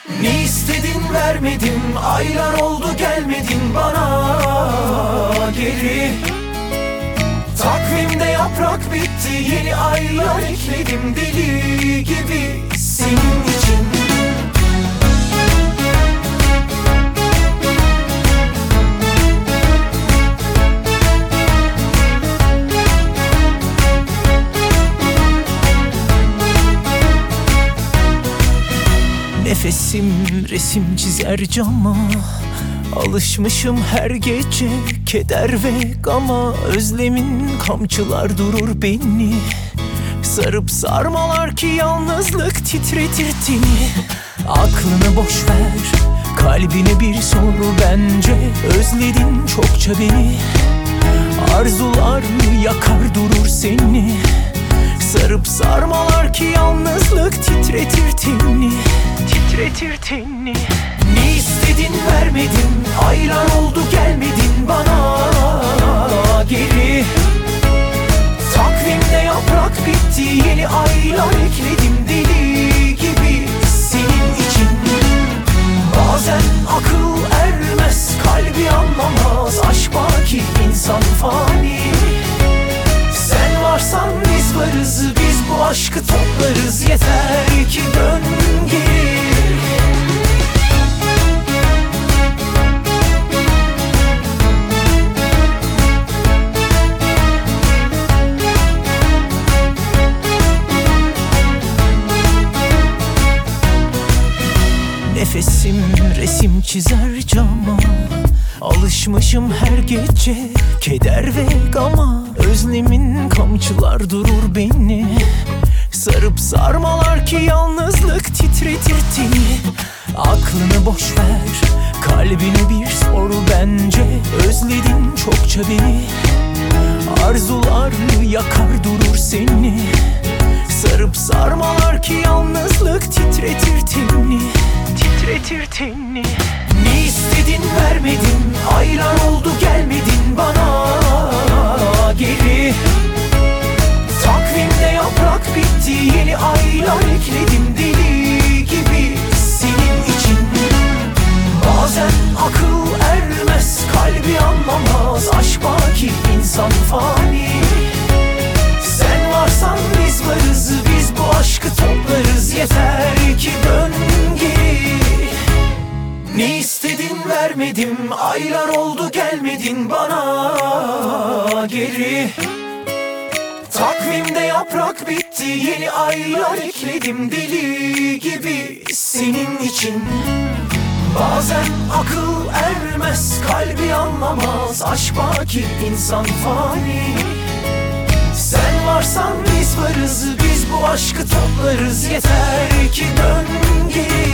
Ne istedin vermedim, aylar oldu gelmedin bana geri. Takvimde yaprak bitti, yeni aylar ekledim deli gibi senin için. Nefesim resim çizer cama, alışmışım her gece keder ve gama. Özlemin kamçılar durur beni, sarıp sarmalar ki yalnızlık titretir teni. Aklını boş ver, kalbine bir sor bence. Özledin çokça beni, arzular yakar durur seni. Sarıp sarmalar ki yalnızlık titretir teni, titretir teni. Ne istedin vermedim, aylar oldu gelmedin bana geri. Takvimde yaprak bitti, yeni aylar ekledim deli gibi senin için. Bazen akıl ermez, kalbi anlamaz, aşk baki insan fani. Sen varsan biz varız, biz bu aşkı toplarız, yeter ki dön geri. Nefesim resim çizer cama, alışmışım her gece keder ve gama. Özlemin kamçılar durur beni, sarıp sarmalar ki yalnızlık titretir teni. Aklını boş ver, kalbine bir sor bence. Özledin çokça beni, arzular yakar durur seni. Sarıp sarmalar ki yalnızlık titretir teni, titretir teni. Ne istedin vermedim, aylar oldu gelmedin bana geri. Takvimde yaprak bitti, yeni aylar ekledim deli gibi senin için. Bazen akıl ermez, kalbi anlamaz, aşk baki insan fani. Sen varsan biz varız, biz bu aşkı toplarız, yeter ki dön geri. Ne istedin vermedim, aylar oldu gelmedin bana geri. Takvimde yaprak bitti, yeni aylar ekledim deli gibi senin için. Bazen akıl ermez, kalbi anlamaz, aşk baki insan fani. Sen varsan biz varız, biz bu aşkı toplarız, yeter ki dön geri.